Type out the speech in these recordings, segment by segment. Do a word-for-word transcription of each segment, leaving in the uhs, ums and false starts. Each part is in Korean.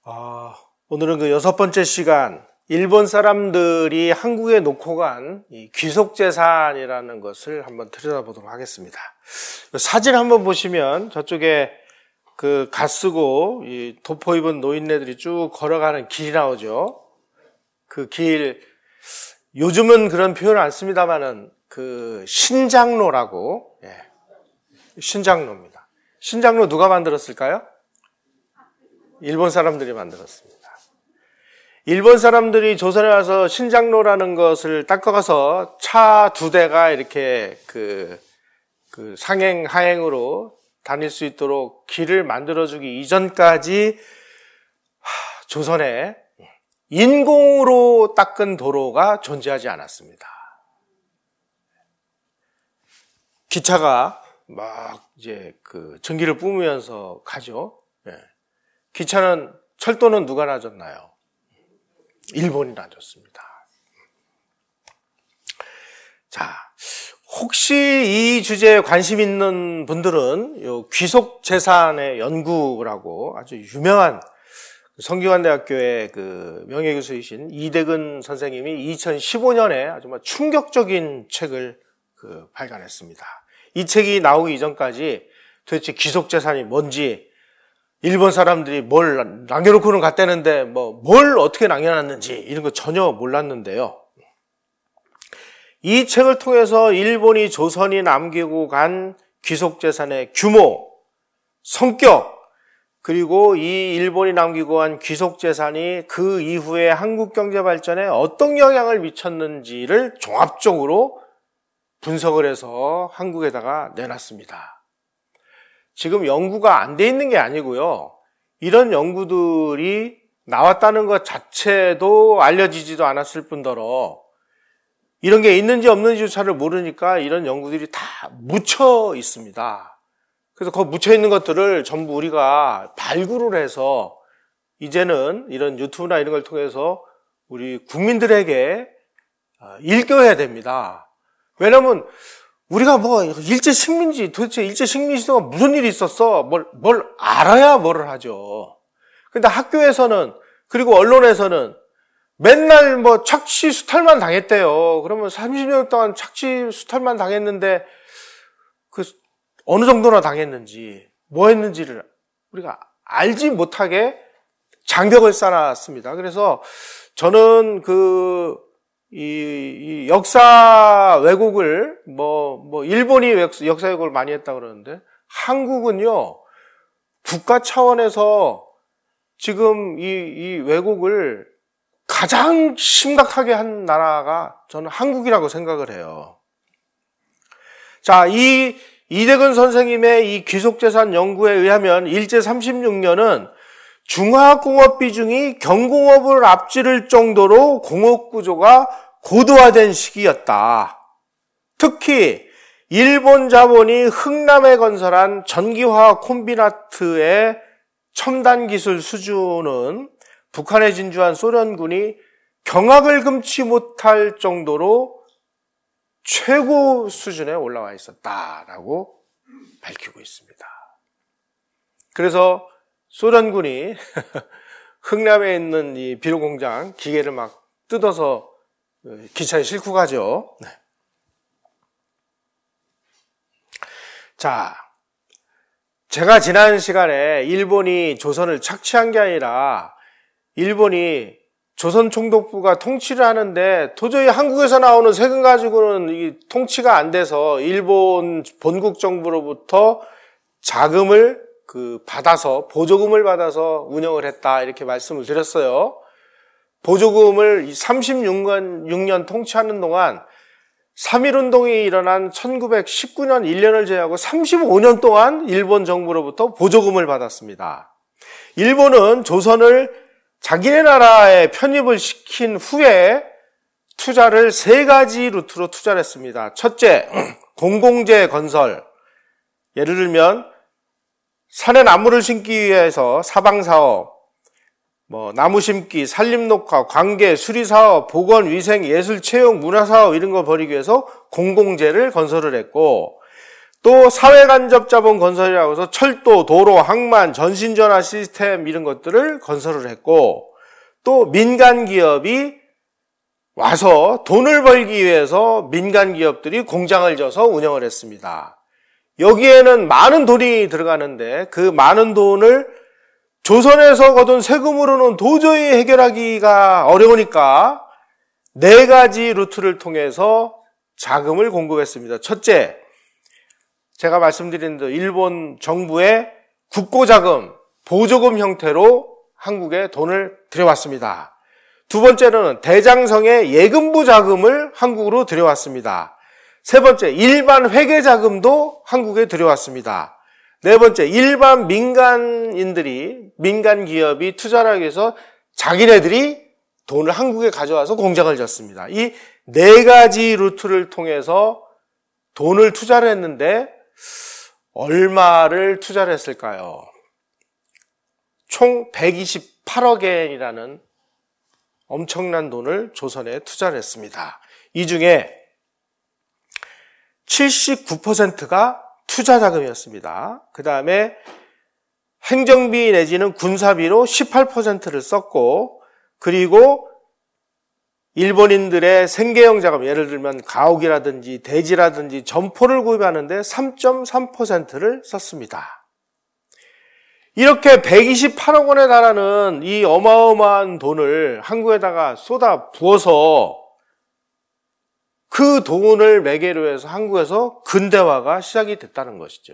아, 오늘은 그 여섯 번째 시간, 일본 사람들이 한국에 놓고 간 이 귀속재산이라는 것을 한번 들여다보도록 하겠습니다. 사진 한번 보시면 저쪽에 그 갓쓰고 이 도포 입은 노인네들이 쭉 걸어가는 길이 나오죠. 그 길, 요즘은 그런 표현을 안 씁니다만은 그 신장로라고, 예, 신장로입니다. 신장로 누가 만들었을까요? 일본 사람들이 만들었습니다. 일본 사람들이 조선에 와서 신장로라는 것을 닦아가서 차 두 대가 이렇게 그, 그 상행, 하행으로 다닐 수 있도록 길을 만들어주기 이전까지 하, 조선에 인공으로 닦은 도로가 존재하지 않았습니다. 기차가 막 이제 그 전기를 뿜으면서 가죠. 예. 기차는, 철도는 누가 놔줬나요? 일본이 놔줬습니다. 자, 혹시 이 주제에 관심 있는 분들은 요 귀속재산의 연구라고 아주 유명한 성균관대학교의 그 명예교수이신 이대근 선생님이 이천십오 년에 아주 충격적인 책을 그 발간했습니다. 이 책이 나오기 이전까지 도대체 귀속재산이 뭔지, 일본 사람들이 뭘 남겨놓고는 갔다는데 뭐 뭘 어떻게 남겨놨는지 이런 거 전혀 몰랐는데요. 이 책을 통해서 일본이 조선이 남기고 간 귀속재산의 규모, 성격, 그리고 이 일본이 남기고 간 귀속재산이 그 이후에 한국 경제 발전에 어떤 영향을 미쳤는지를 종합적으로 분석을 해서 한국에다가 내놨습니다. 지금 연구가 안 돼 있는 게 아니고요. 이런 연구들이 나왔다는 것 자체도 알려지지도 않았을 뿐더러 이런 게 있는지 없는지조차를 모르니까 이런 연구들이 다 묻혀 있습니다. 그래서 그 묻혀 있는 것들을 전부 우리가 발굴을 해서 이제는 이런 유튜브나 이런 걸 통해서 우리 국민들에게 일깨워야 됩니다. 왜냐하면 우리가 뭐 일제 식민지, 도대체 일제 식민지 동안 무슨 일이 있었어? 뭘, 뭘 알아야 뭐를 하죠. 근데 학교에서는, 그리고 언론에서는 맨날 뭐 착취 수탈만 당했대요. 그러면 삼십 년 동안 착취 수탈만 당했는데 그 어느 정도나 당했는지, 뭐 했는지를 우리가 알지 못하게 장벽을 쌓아놨습니다. 그래서 저는 그 이, 이 역사 왜곡을 뭐, 뭐, 일본이 역사 왜곡을 많이 했다 그러는데, 한국은요, 국가 차원에서 지금 이, 이 왜곡을 가장 심각하게 한 나라가 저는 한국이라고 생각을 해요. 자, 이 이대근 선생님의 이 귀속재산 연구에 의하면 일제 삼십육 년은 중화공업 비중이 경공업을 앞지를 정도로 공업구조가 고도화된 시기였다. 특히 일본 자본이 흥남에 건설한 전기화학 콤비나트의 첨단 기술 수준은 북한에 진주한 소련군이 경악을 금치 못할 정도로 최고 수준에 올라와 있었다라고 밝히고 있습니다. 그래서 소련군이 흥남에 있는 이 비료 공장 기계를 막 뜯어서 기차에 싣고 가죠. 네. 자, 제가 지난 시간에 일본이 조선을 착취한 게 아니라 일본이 조선 총독부가 통치를 하는데 도저히 한국에서 나오는 세금 가지고는 이 통치가 안 돼서 일본 본국 정부로부터 자금을 그 받아서 보조금을 받아서 운영을 했다 이렇게 말씀을 드렸어요. 보조금을 삼십육 년 통치하는 동안 삼일운동이 일어난 천구백십구 년 일 년을 제외하고 삼십오 년 동안 일본 정부로부터 보조금을 받았습니다. 일본은 조선을 자기네 나라에 편입을 시킨 후에 투자를 세 가지 루트로 투자를 했습니다. 첫째, 공공재 건설. 예를 들면 산에 나무를 심기 위해서 사방사업, 뭐 나무 심기, 산림녹화, 관계, 수리사업, 보건, 위생, 예술, 체육, 문화사업 이런 거 벌이기 위해서 공공재를 건설을 했고, 또 사회간접자본 건설이라고 해서 철도, 도로, 항만, 전신전화 시스템 이런 것들을 건설을 했고, 또 민간기업이 와서 돈을 벌기 위해서 민간기업들이 공장을 져서 운영을 했습니다. 여기에는 많은 돈이 들어가는데 그 많은 돈을 조선에서 거둔 세금으로는 도저히 해결하기가 어려우니까 네 가지 루트를 통해서 자금을 공급했습니다. 첫째, 제가 말씀드린 대로 일본 정부의 국고자금, 보조금 형태로 한국에 돈을 들여왔습니다. 두 번째로는 대장성의 예금부 자금을 한국으로 들여왔습니다. 세 번째, 일반 회계자금도 한국에 들여왔습니다. 네 번째, 일반 민간인들이, 민간 기업이 투자를 하기 위해서 자기네들이 돈을 한국에 가져와서 공장을 졌습니다. 이 네 가지 루트를 통해서 돈을 투자를 했는데 얼마를 투자를 했을까요? 총 백이십팔억 엔이라는 엄청난 돈을 조선에 투자를 했습니다. 이 중에 칠십구 퍼센트가 투자 자금이었습니다. 그 다음에 행정비 내지는 군사비로 십팔 퍼센트를 썼고, 그리고 일본인들의 생계형 자금, 예를 들면 가옥이라든지 대지라든지 점포를 구입하는데 삼 점 삼 퍼센트를 썼습니다. 이렇게 백이십팔억 원에 달하는 이 어마어마한 돈을 한국에다가 쏟아 부어서 그 돈을 매개로 해서 한국에서 근대화가 시작이 됐다는 것이죠.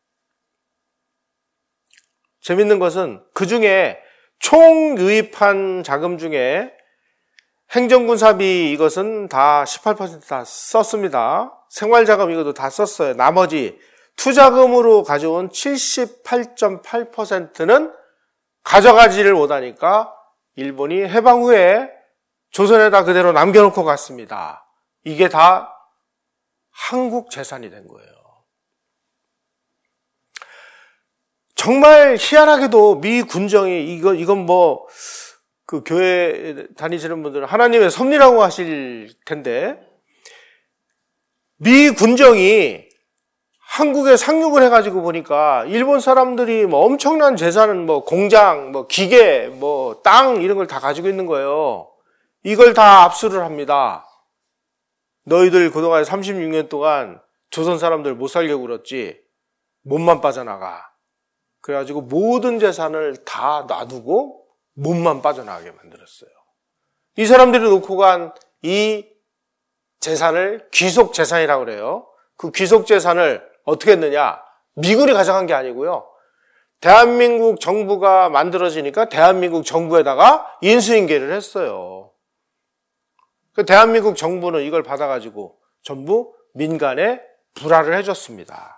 재밌는 것은 그 중에 총 유입한 자금 중에 행정군사비 이것은 다 십팔 퍼센트 다 썼습니다. 생활자금 이것도 다 썼어요. 나머지 투자금으로 가져온 칠십팔 점 팔 퍼센트는 가져가지를 못하니까 일본이 해방 후에 조선에다 그대로 남겨놓고 갔습니다. 이게 다 한국 재산이 된 거예요. 정말 희한하게도 미 군정이, 이거, 이건 뭐, 그 교회 다니시는 분들은 하나님의 섭리라고 하실 텐데, 미 군정이 한국에 상륙을 해가지고 보니까 일본 사람들이 뭐 엄청난 재산은 뭐 공장, 뭐 기계, 뭐 땅 이런 걸 다 가지고 있는 거예요. 이걸 다 압수를 합니다. 너희들 그동안 삼십육 년 동안 조선 사람들 못 살게 굴었지. 몸만 빠져나가. 그래가지고 모든 재산을 다 놔두고 몸만 빠져나가게 만들었어요. 이 사람들이 놓고 간 이 재산을 귀속 재산이라고 그래요. 그 귀속 재산을 어떻게 했느냐? 미군이 가져간 게 아니고요. 대한민국 정부가 만들어지니까 대한민국 정부에다가 인수인계를 했어요. 그 대한민국 정부는 이걸 받아가지고 전부 민간에 불화를 해줬습니다.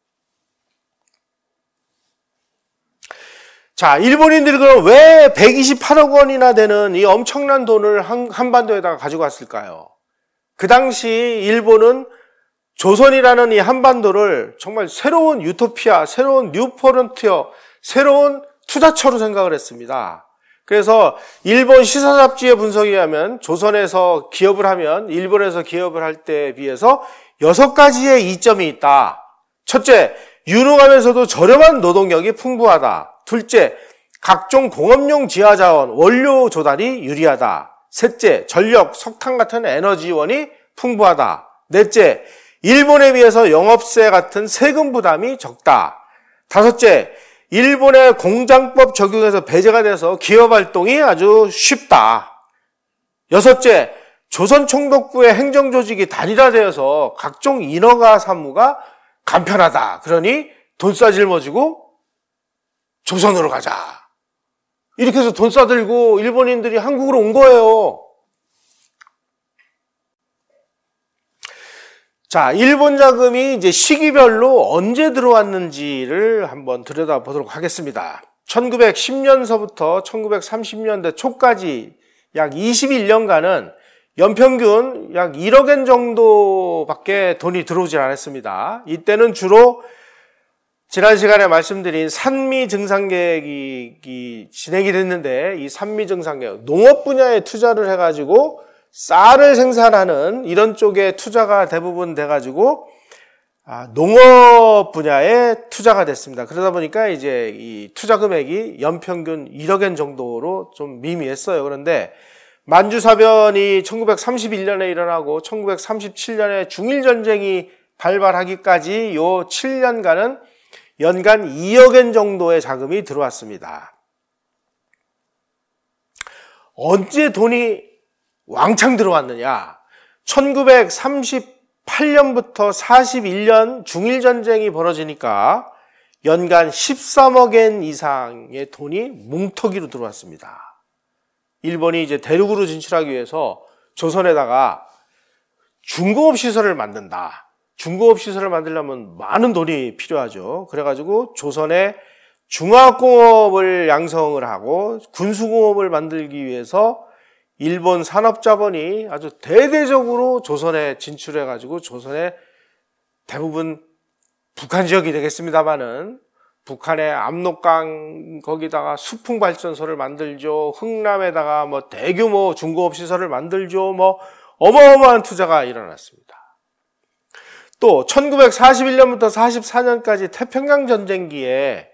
자, 일본인들이 그럼 왜 백이십팔억 원이나 되는 이 엄청난 돈을 한, 한반도에다가 가지고 왔을까요? 그 당시 일본은 조선이라는 이 한반도를 정말 새로운 유토피아, 새로운 뉴프론티어, 새로운 투자처로 생각을 했습니다. 그래서 일본 시사 잡지의 분석에 의하면 조선에서 기업을 하면 일본에서 기업을 할 때에 비해서 여섯 가지의 이점이 있다. 첫째, 유능하면서도 저렴한 노동력이 풍부하다. 둘째, 각종 공업용 지하자원, 원료 조달이 유리하다. 셋째, 전력, 석탄 같은 에너지원이 풍부하다. 넷째, 일본에 비해서 영업세 같은 세금 부담이 적다. 다섯째, 일본의 공장법 적용에서 배제가 돼서 기업 활동이 아주 쉽다. 여섯째, 조선 총독부의 행정조직이 단일화되어서 각종 인허가 사무가 간편하다. 그러니 돈 싸질머지고 조선으로 가자. 이렇게 해서 돈 싸들고 일본인들이 한국으로 온 거예요. 자, 일본 자금이 이제 시기별로 언제 들어왔는지를 한번 들여다보도록 하겠습니다. 천구백십 년서부터 천구백삼십 년대 초까지 약 이십일 년간은 연평균 약 일억 엔 정도밖에 돈이 들어오질 않았습니다. 이때는 주로 지난 시간에 말씀드린 산미 증산계획이 진행이 됐는데, 이 산미 증산계획, 농업 분야에 투자를 해가지고 쌀을 생산하는 이런 쪽에 투자가 대부분 돼가지고 아, 농업 분야에 투자가 됐습니다. 그러다 보니까 이제 이 투자 금액이 연평균 일억엔 정도로 좀 미미했어요. 그런데 만주사변이 천구백삼십일 년에 일어나고 천구백삼십칠 년에 중일전쟁이 발발하기까지 요 칠 년간은 연간 이억엔 정도의 자금이 들어왔습니다. 언제 돈이 왕창 들어왔느냐? 천구백삼십팔 년부터 사십일 년 중일전쟁이 벌어지니까 연간 십삼억엔 이상의 돈이 뭉터기로 들어왔습니다. 일본이 이제 대륙으로 진출하기 위해서 조선에다가 중공업 시설을 만든다. 중공업 시설을 만들려면 많은 돈이 필요하죠. 그래가지고 조선에 중화공업을 양성을 하고 군수공업을 만들기 위해서 일본 산업자본이 아주 대대적으로 조선에 진출해가지고 조선의 대부분 북한 지역이 되겠습니다만은 북한의 압록강 거기다가 수풍발전소를 만들죠. 흥남에다가 뭐 대규모 중공업 시설을 만들죠. 뭐 어마어마한 투자가 일어났습니다. 또 천구백사십일 년부터 사십사 년까지 태평양 전쟁기에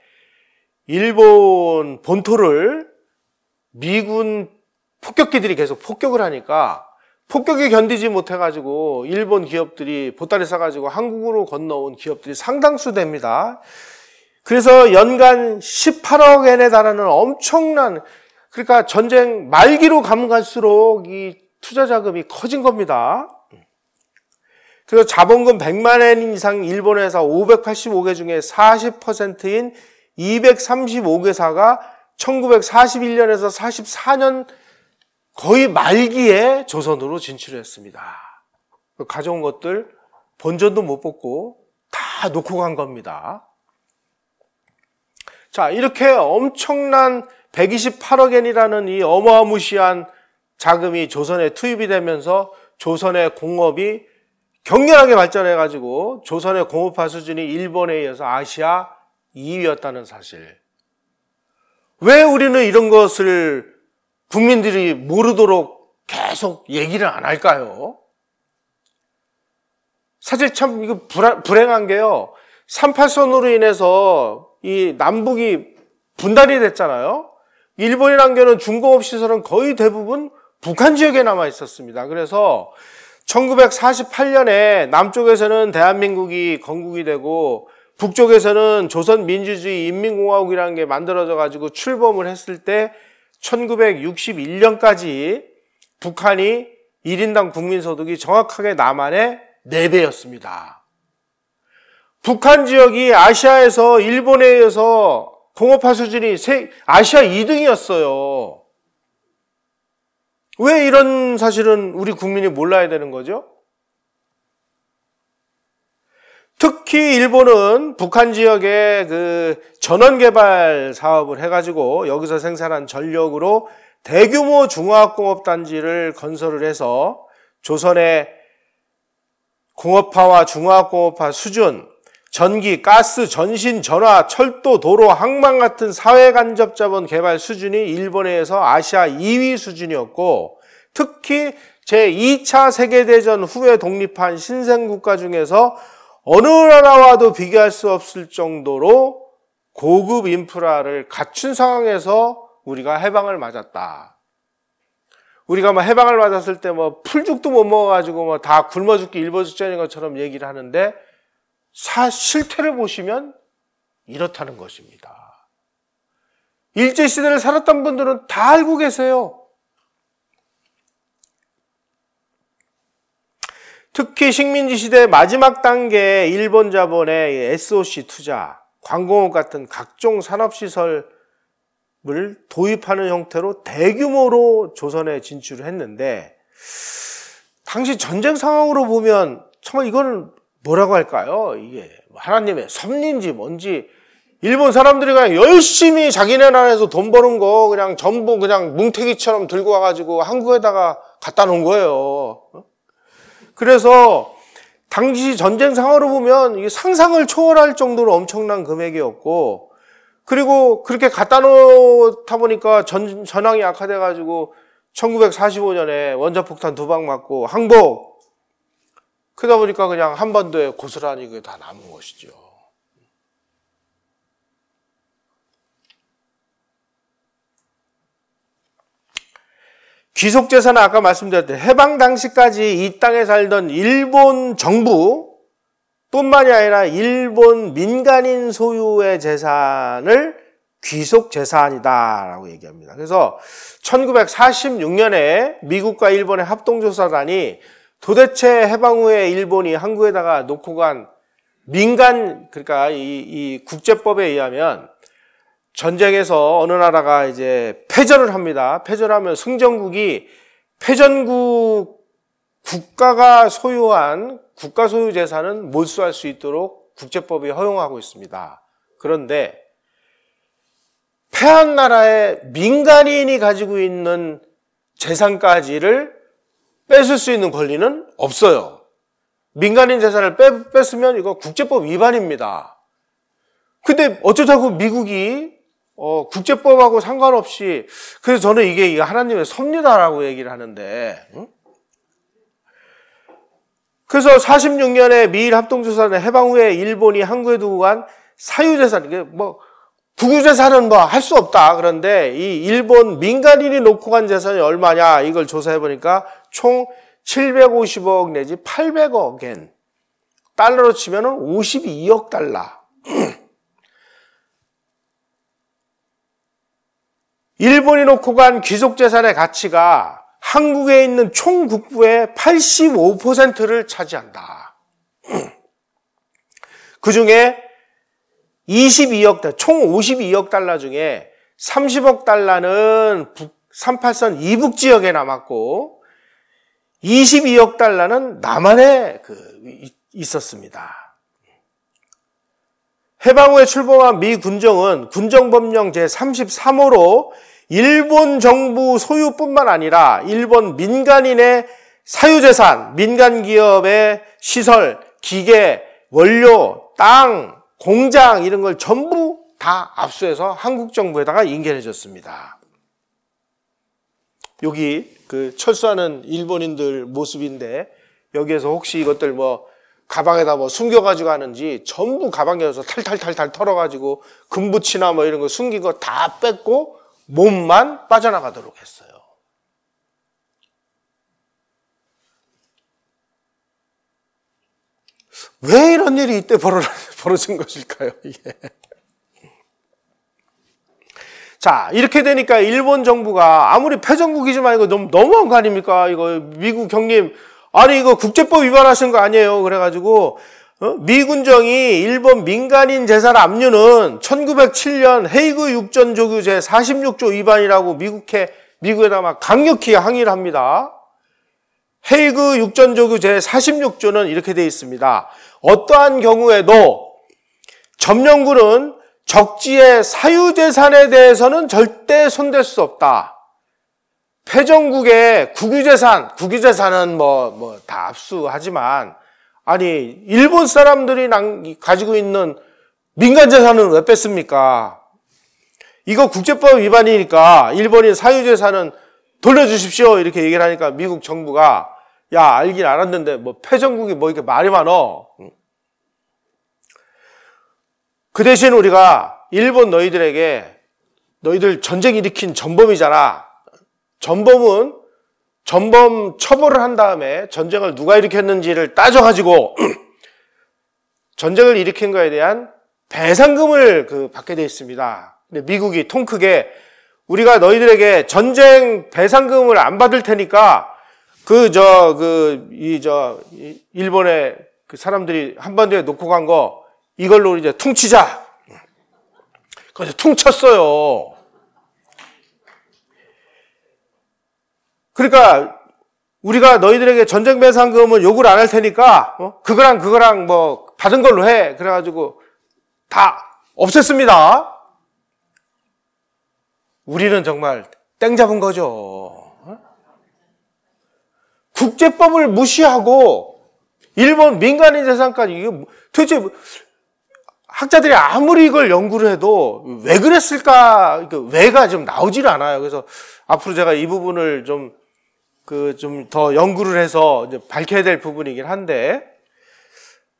일본 본토를 미군 폭격기들이 계속 폭격을 하니까 폭격에 견디지 못해가지고 일본 기업들이 보따리 싸가지고 한국으로 건너온 기업들이 상당수 됩니다. 그래서 연간 십팔억엔에 달하는 엄청난, 그러니까 전쟁 말기로 가면 갈수록 이 투자 자금이 커진 겁니다. 그래서 자본금 백만엔 이상 일본 회사 오백팔십오 개 중에 사십 퍼센트인 이백삼십오 개사가 천구백사십일 년에서 사십사 년 거의 말기에 조선으로 진출했습니다. 가져온 것들 본전도 못 뽑고 다 놓고 간 겁니다. 자, 이렇게 엄청난 백이십팔억엔이라는 이 어마무시한 자금이 조선에 투입이 되면서 조선의 공업이 격렬하게 발전해가지고 조선의 공업화 수준이 일본에 이어서 아시아 이 위였다는 사실. 왜 우리는 이런 것을 국민들이 모르도록 계속 얘기를 안 할까요? 사실 참 이거 불안, 불행한 게요. 삼팔선으로 인해서 이 남북이 분단이 됐잖아요. 일본이란 게는 중공업 시설은 거의 대부분 북한 지역에 남아 있었습니다. 그래서 천구백사십팔 년에 남쪽에서는 대한민국이 건국이 되고 북쪽에서는 조선민주주의 인민공화국이라는 게 만들어져 가지고 출범을 했을 때 천구백육십일 년까지 북한이 일 인당 국민소득이 정확하게 남한의 네 배였습니다. 북한 지역이 아시아에서 일본에 의해서 공업화 수준이 아시아 이 등이었어요. 왜 이런 사실은 우리 국민이 몰라야 되는 거죠? 특히 일본은 북한 지역에 그 전원 개발 사업을 해가지고 여기서 생산한 전력으로 대규모 중화학공업 단지를 건설을 해서 조선의 공업화와 중화학공업화 수준, 전기, 가스, 전신, 전화, 철도, 도로, 항만 같은 사회간접자본 개발 수준이 일본에 의해서 아시아 이 위 수준이었고, 특히 제이 차 세계대전 후에 독립한 신생국가 중에서 어느 나라와도 비교할 수 없을 정도로 고급 인프라를 갖춘 상황에서 우리가 해방을 맞았다. 우리가 뭐 해방을 맞았을 때 뭐 풀죽도 못 먹어가지고 뭐 다 굶어 죽기 일보 직전인 것처럼 얘기를 하는데 사, 실태를 보시면 이렇다는 것입니다. 일제시대를 살았던 분들은 다 알고 계세요. 특히 식민지 시대 마지막 단계 일본 자본의 에스오씨 투자, 광공업 같은 각종 산업시설을 도입하는 형태로 대규모로 조선에 진출을 했는데, 당시 전쟁 상황으로 보면 정말 이거는 뭐라고 할까요? 이게 하나님의 섭리인지 뭔지, 일본 사람들이 그냥 열심히 자기네 나라에서 돈 버는 거 그냥 전부 그냥 뭉태기처럼 들고 와가지고 한국에다가 갖다 놓은 거예요. 그래서 당시 전쟁 상황으로 보면 이게 상상을 초월할 정도로 엄청난 금액이었고, 그리고 그렇게 갖다 놓다 보니까 전, 전황이 악화돼가지고 천구백사십오 년에 원자폭탄 두 방 맞고 항복, 그러다 보니까 그냥 한반도에 고스란히 그게 다 남은 것이죠. 귀속재산은 아까 말씀드렸듯이 해방 당시까지 이 땅에 살던 일본 정부 뿐만이 아니라 일본 민간인 소유의 재산을 귀속재산이다라고 얘기합니다. 그래서 천구백사십육 년에 미국과 일본의 합동조사단이 도대체 해방 후에 일본이 한국에다가 놓고 간 민간, 그러니까 이, 이 국제법에 의하면 전쟁에서 어느 나라가 이제 패전을 합니다. 패전하면 승전국이 패전국 국가가 소유한 국가 소유 재산은 몰수할 수 있도록 국제법이 허용하고 있습니다. 그런데 패한 나라의 민간인이 가지고 있는 재산까지를 뺏을 수 있는 권리는 없어요. 민간인 재산을 빼, 뺐으면 이거 국제법 위반입니다. 근데 어쩌자고 미국이 어, 국제법하고 상관없이, 그래서 저는 이게 하나님의 섭리다라고 얘기를 하는데, 응? 그래서 사십육 년에 미일 합동조사단 해방 후에 일본이 한국에 두고 간 사유재산, 이게 뭐, 국유재산은 뭐 할 수 없다. 그런데 이 일본 민간인이 놓고 간 재산이 얼마냐, 이걸 조사해보니까 총 칠백오십억 내지 팔백억 엔, 달러로 치면은 오십이억 달러. 일본이 놓고 간 귀속재산의 가치가 한국에 있는 총 국부의 팔십오 퍼센트를 차지한다. 그 중에 이십이억 달러, 총 오십이억 달러 중에 삼십억 달러는 북, 삼팔선 이북 지역에 남았고 이십이억 달러는 남한에 그, 있었습니다. 해방 후에 출범한 미 군정은 군정법령 제삼십삼 호로 일본 정부 소유뿐만 아니라 일본 민간인의 사유재산, 민간기업의 시설, 기계, 원료, 땅, 공장 이런 걸 전부 다 압수해서 한국 정부에다가 인계해줬습니다. 여기 그 철수하는 일본인들 모습인데 여기에서 혹시 이것들 뭐 가방에다 뭐 숨겨가지고 하는지 전부 가방에서 탈탈탈탈 털어가지고 금붙이나 뭐 이런 거 숨긴 거 다 뺐고 몸만 빠져나가도록 했어요. 왜 이런 일이 이때 벌어진 것일까요, 이게? 자, 이렇게 되니까 일본 정부가 아무리 패전국이지만 이거 너무, 너무한 거 아닙니까? 이거 미국 경님, 아니 이거 국제법 위반하신 거 아니에요? 그래가지고 어? 미 군정이 일본 민간인 재산 압류는 천구백칠 년 헤이그 육전조규 제사십육 조 위반이라고 미국에, 미국에다 막 강력히 항의를 합니다. 헤이그 육전조규 제사십육 조는 이렇게 되어 있습니다. 어떠한 경우에도 점령군은 적지의 사유재산에 대해서는 절대 손댈 수 없다. 패전국의 국유재산, 국유재산은 뭐, 뭐, 다 압수하지만, 아니, 일본 사람들이 가지고 있는 민간재산은 왜 뺐습니까? 이거 국제법 위반이니까 일본인 사유재산은 돌려주십시오. 이렇게 얘기를 하니까 미국 정부가, 야, 알긴 알았는데, 뭐, 패전국이 뭐 이렇게 말이 많어. 그 대신 우리가 일본 너희들에게, 너희들 전쟁 일으킨 전범이잖아. 전범은 전범 처벌을 한 다음에 전쟁을 누가 일으켰는지를 따져가지고 전쟁을 일으킨 거에 대한 배상금을 그 받게 되어 있습니다. 근데 미국이 통 크게 우리가 너희들에게 전쟁 배상금을 안 받을 테니까 그 저 그 이 저 일본의 그 사람들이 한반도에 놓고 간 거 이걸로 이제 퉁치자. 그래서 퉁쳤어요. 그러니까 우리가 너희들에게 전쟁 배상금을 요구를 안 할 테니까 어? 그거랑 그거랑 뭐 받은 걸로 해. 그래가지고 다 없앴습니다. 우리는 정말 땡 잡은 거죠. 어? 국제법을 무시하고 일본 민간인 재산까지 이게 도대체 학자들이 아무리 이걸 연구를 해도 왜 그랬을까? 왜가 좀 나오질 않아요. 그래서 앞으로 제가 이 부분을 좀 그 좀 더 연구를 해서 이제 밝혀야 될 부분이긴 한데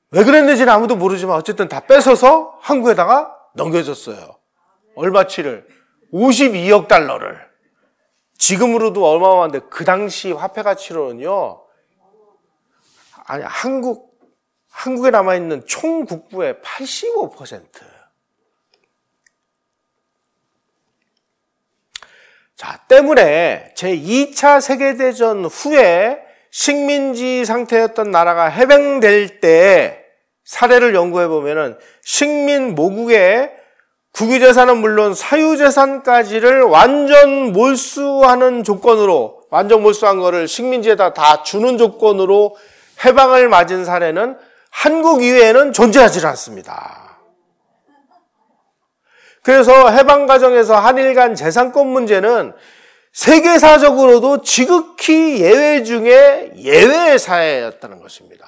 왜 그랬는지는 아무도 모르지만 어쨌든 다 뺏어서 한국에다가 넘겨줬어요. 얼마치를? 오십이억 달러를. 지금으로도 어마어마한데 그 당시 화폐 가치로는요. 아니 한국 한국에 남아있는 총 국부의 팔십오 퍼센트. 자, 때문에 제이 차 세계대전 후에 식민지 상태였던 나라가 해방될 때 사례를 연구해 보면은 식민 모국의 국유재산은 물론 사유재산까지를 완전 몰수하는 조건으로, 완전 몰수한 거를 식민지에다 다 주는 조건으로 해방을 맞은 사례는 한국 이외에는 존재하지 않습니다. 그래서 해방 과정에서 한일 간 재산권 문제는 세계사적으로도 지극히 예외 중에 예외의 사회였다는 것입니다.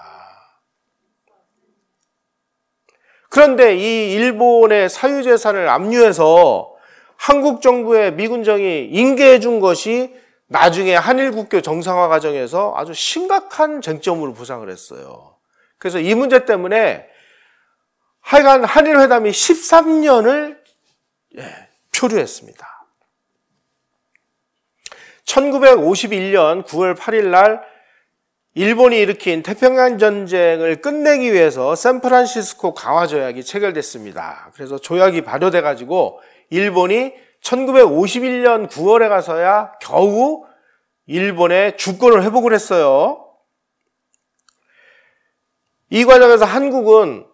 그런데 이 일본의 사유재산을 압류해서 한국 정부의 미군정이 인계해 준 것이 나중에 한일 국교 정상화 과정에서 아주 심각한 쟁점으로 부상을 했어요. 그래서 이 문제 때문에 하여간 한일 회담이 십삼 년을 예, 표류했습니다. 천구백오십일 년 구월 팔일 날 일본이 일으킨 태평양 전쟁을 끝내기 위해서 샌프란시스코 강화 조약이 체결됐습니다. 그래서 조약이 발효돼 가지고 일본이 천구백오십일 년 구월에 가서야 겨우 일본의 주권을 회복을 했어요. 이 과정에서 한국은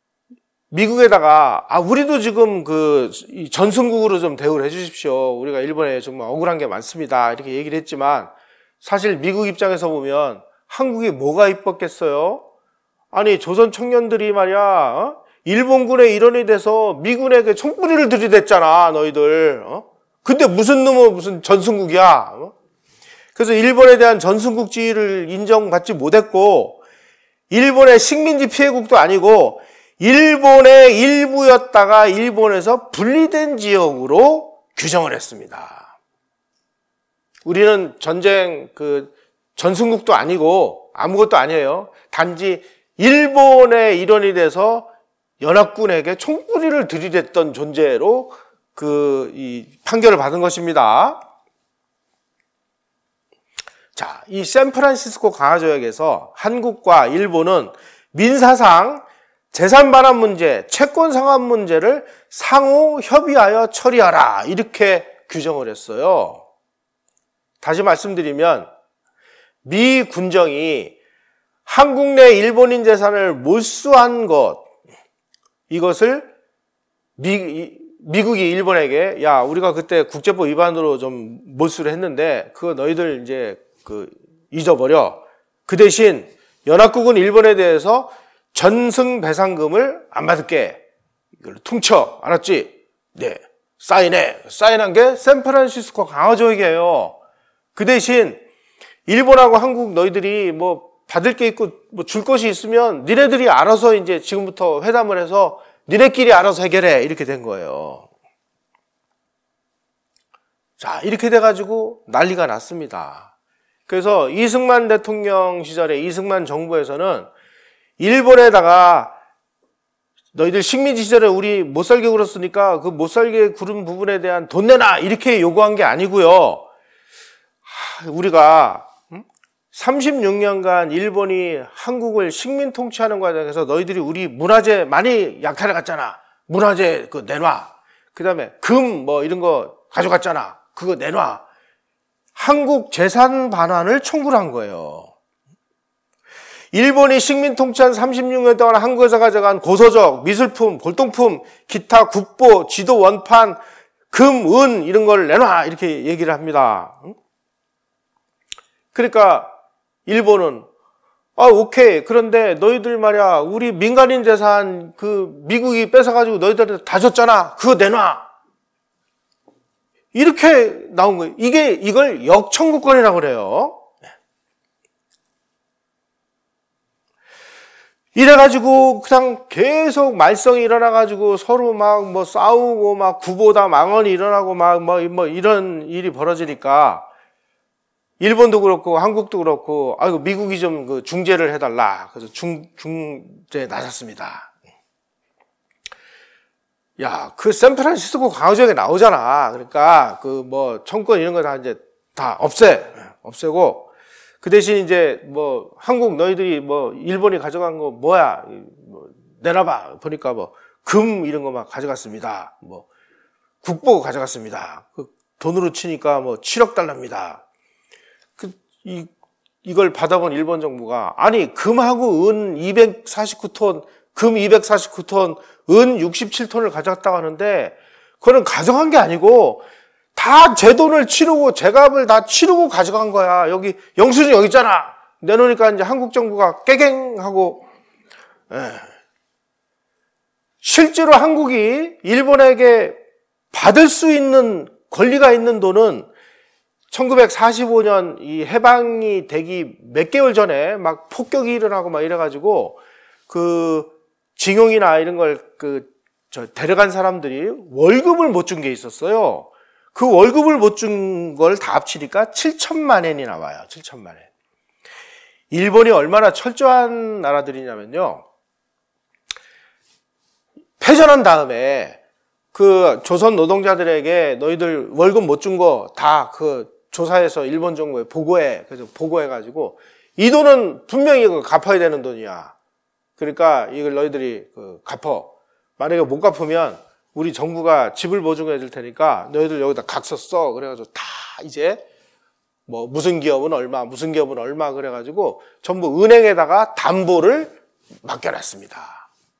미국에다가 아 우리도 지금 그 전승국으로 좀 대우를 해 주십시오. 우리가 일본에 정말 억울한 게 많습니다. 이렇게 얘기를 했지만 사실 미국 입장에서 보면 한국이 뭐가 이뻤겠어요? 아니 조선 청년들이 말이야 어? 일본군의 일원이 돼서 미군에게 총뿌리를 들이댔잖아 너희들. 어? 근데 무슨 놈은 무슨 전승국이야. 어? 그래서 일본에 대한 전승국 지위를 인정받지 못했고 일본의 식민지 피해국도 아니고 일본의 일부였다가 일본에서 분리된 지역으로 규정을 했습니다. 우리는 전쟁 그 전승국도 아니고 아무것도 아니에요. 단지 일본의 일원이 돼서 연합군에게 총뿌리를 들이댔던 존재로 그 이 판결을 받은 것입니다. 자, 이 샌프란시스코 강화 조약에서 한국과 일본은 민사상 재산 반환 문제, 채권 상환 문제를 상호 협의하여 처리하라 이렇게 규정을 했어요. 다시 말씀드리면 미 군정이 한국 내 일본인 재산을 몰수한 것, 이것을 미, 미국이 일본에게 야 우리가 그때 국제법 위반으로 좀 몰수를 했는데 그거 너희들 이제 그 잊어버려. 그 대신 연합국은 일본에 대해서 전승 배상금을 안 받을게. 이걸 퉁쳐. 알았지? 네. 사인해. 사인한 게 샌프란시스코 강화 조약이에요. 그 대신 일본하고 한국 너희들이 뭐 받을 게 있고 뭐 줄 것이 있으면 니네들이 알아서 이제 지금부터 회담을 해서 니네끼리 알아서 해결해. 이렇게 된 거예요. 자, 이렇게 돼가지고 난리가 났습니다. 그래서 이승만 대통령 시절에 이승만 정부에서는 일본에다가 너희들 식민지 시절에 우리 못 살게 굴었으니까 그 못 살게 굴은 부분에 대한 돈 내놔 이렇게 요구한 게 아니고요. 우리가 삼십육 년간 일본이 한국을 식민 통치하는 과정에서 너희들이 우리 문화재 많이 약탈해 갔잖아. 문화재 그거 내놔. 그 다음에 금 뭐 이런 거 가져갔잖아. 그거 내놔. 한국 재산 반환을 청구를 한 거예요. 일본이 식민 통치한 삼십육 년 동안 한국에서 가져간 고서적, 미술품, 골동품, 기타 국보, 지도 원판, 금, 은 이런 걸 내놔 이렇게 얘기를 합니다. 그러니까 일본은 아 오케이 그런데 너희들 말이야 우리 민간인 재산 그 미국이 뺏어가지고 너희들한테 다 줬잖아. 그거 내놔. 이렇게 나온 거예요. 이게 이걸 역청구권이라고 그래요. 이래가지고 그냥 계속 말썽이 일어나가지고 서로 막 뭐 싸우고 막 구보다 망언이 일어나고 막 뭐 이런 일이 벌어지니까 일본도 그렇고 한국도 그렇고 아이고 미국이 좀 그 중재를 해달라. 그래서 중 중재에 나섰습니다. 야, 그 샌프란시스코 강화지역에 나오잖아. 그러니까 그 뭐 청권 이런 거 다 이제 다 없애 없애고 그 대신 이제 뭐 한국 너희들이 뭐 일본이 가져간 거 뭐야 뭐 내놔봐. 보니까 뭐 금 이런 거 막 가져갔습니다. 뭐 국보 가져갔습니다. 그 돈으로 치니까 뭐 칠억 달러입니다. 그 이 이걸 받아본 일본 정부가 아니 금하고 은 이백사십구 톤, 금 이백사십구 톤, 은 육십칠 톤을 가져갔다고 하는데 그거는 가져간 게 아니고 다 제 돈을 치르고 제 값을 다 치르고 가져간 거야. 여기 영수증 여기 있잖아. 내놓으니까 이제 한국 정부가 깨갱하고 에. 실제로 한국이 일본에게 받을 수 있는 권리가 있는 돈은 천구백사십오 년 이 해방이 되기 몇 개월 전에 막 폭격이 일어나고 막 이래가지고 그 징용이나 이런 걸 그 저 데려간 사람들이 월급을 못 준 게 있었어요. 그 월급을 못 준 걸 다 합치니까 칠천만 엔이 나와요. 칠천만 엔. 일본이 얼마나 철저한 나라들이냐면요. 패전한 다음에 그 조선 노동자들에게 너희들 월급 못 준 거 다 그 조사해서 일본 정부에 보고해. 그래서 보고해가지고 이 돈은 분명히 이거 갚아야 되는 돈이야. 그러니까 이걸 너희들이 그 갚어. 만약에 못 갚으면 우리 정부가 집을 보증해 줄 테니까 너희들 여기다 각서 써. 그래가지고 다 이제 뭐 무슨 기업은 얼마, 무슨 기업은 얼마 그래가지고 전부 은행에다가 담보를 맡겨놨습니다.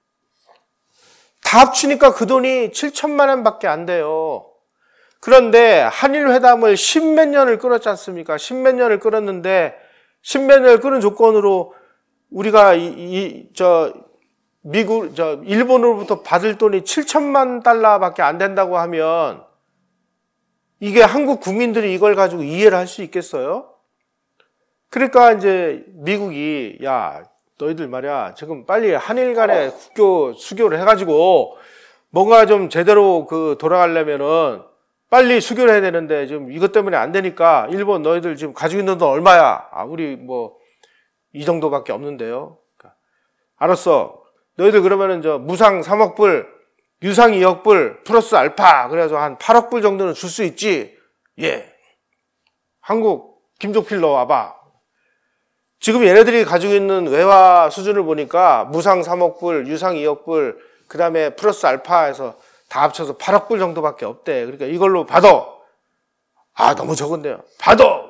다 합치니까 그 돈이 칠천만 원밖에 안 돼요. 그런데 한일 회담을 십몇 년을 끌었지 않습니까? 십몇 년을 끌었는데 십몇 년을 끌은 조건으로 우리가 이, 이, 저, 미국, 저, 일본으로부터 받을 돈이 칠천만 달러밖에 안 된다고 하면 이게 한국 국민들이 이걸 가지고 이해를 할 수 있겠어요? 그러니까 이제 미국이, 야, 너희들 말이야, 지금 빨리 한일 간에 국교 수교를 해가지고 뭔가 좀 제대로 그 돌아가려면은 빨리 수교를 해야 되는데 지금 이것 때문에 안 되니까 일본 너희들 지금 가지고 있는 돈 얼마야? 아, 우리 뭐 이 정도밖에 없는데요. 알았어. 너희들 그러면은 저 무상 삼억 불, 유상 이억 불, 플러스 알파. 그래서 한 팔억 불 정도는 줄 수 있지? 예. 한국 김종필 너 와봐. 지금 얘네들이 가지고 있는 외화 수준을 보니까 무상 삼억 불, 유상 이억 불, 그 다음에 플러스 알파에서 다 합쳐서 팔억 불 정도밖에 없대. 그러니까 이걸로 받아. 아, 너무 적은데요. 받아.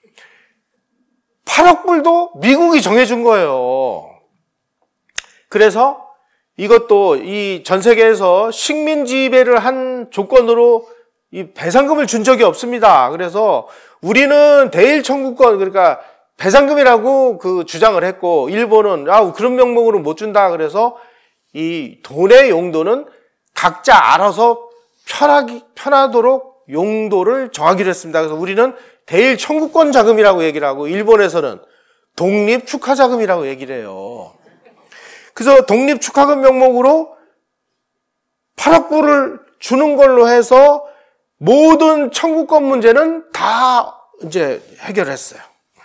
팔억 불도 미국이 정해준 거예요. 그래서 이것도 이 전 세계에서 식민 지배를 한 조건으로 이 배상금을 준 적이 없습니다. 그래서 우리는 대일 청구권, 그러니까 배상금이라고 그 주장을 했고, 일본은 아, 그런 명목으로 못 준다. 그래서 이 돈의 용도는 각자 알아서 편하기, 편하도록 용도를 정하기로 했습니다. 그래서 우리는 대일 청구권 자금이라고 얘기를 하고, 일본에서는 독립 축하 자금이라고 얘기를 해요. 그래서 독립 축하금 명목으로 팔억 불을 주는 걸로 해서 모든 청구권 문제는 다 이제 해결했어요.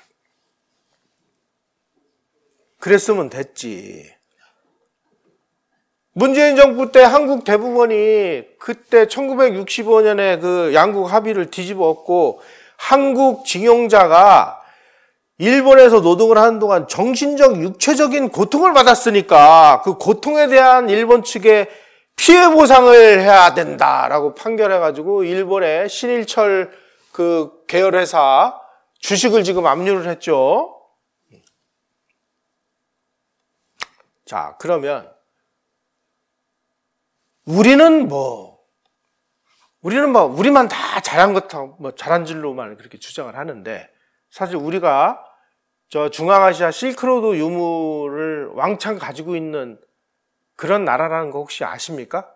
그랬으면 됐지. 문재인 정부 때 한국 대법원이 그때 천구백육십오 년에 그 양국 합의를 뒤집어 엎고 한국 징용자가 일본에서 노동을 하는 동안 정신적, 육체적인 고통을 받았으니까 그 고통에 대한 일본 측의 피해 보상을 해야 된다라고 판결해가지고 일본의 신일철 그 계열회사 주식을 지금 압류를 했죠. 자, 그러면 우리는 뭐 우리는 뭐 우리만 다 잘한 것, 뭐 잘한 줄로만 그렇게 주장을 하는데 사실 우리가 저 중앙아시아 실크로드 유물을 왕창 가지고 있는 그런 나라라는 거 혹시 아십니까?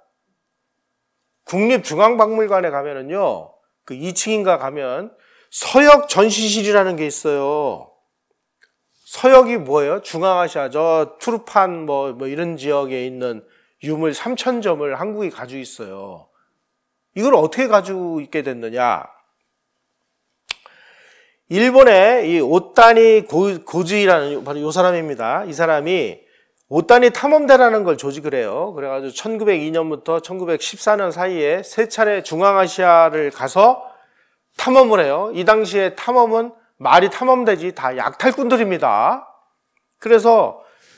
국립중앙박물관에 가면은요, 그 이 층인가 가면 서역 전시실이라는 게 있어요. 서역이 뭐예요? 중앙아시아, 저 투르판 뭐, 뭐 이런 지역에 있는 유물 삼천 점을 한국이 가지고 있어요. 이걸 어떻게 가지고 있게 됐느냐? 일본의 이 오타니 고, 고즈이라는 바로 이 사람입니다. 이 사람이 오타니 탐험대라는 걸 조직을 해요. 그래가지고 천구백이 년부터 천구백십사 년 사이에 세 차례 중앙아시아를 가서 탐험을 해요. 이 당시에 탐험은 말이 탐험대지 다 약탈꾼들입니다. 그래서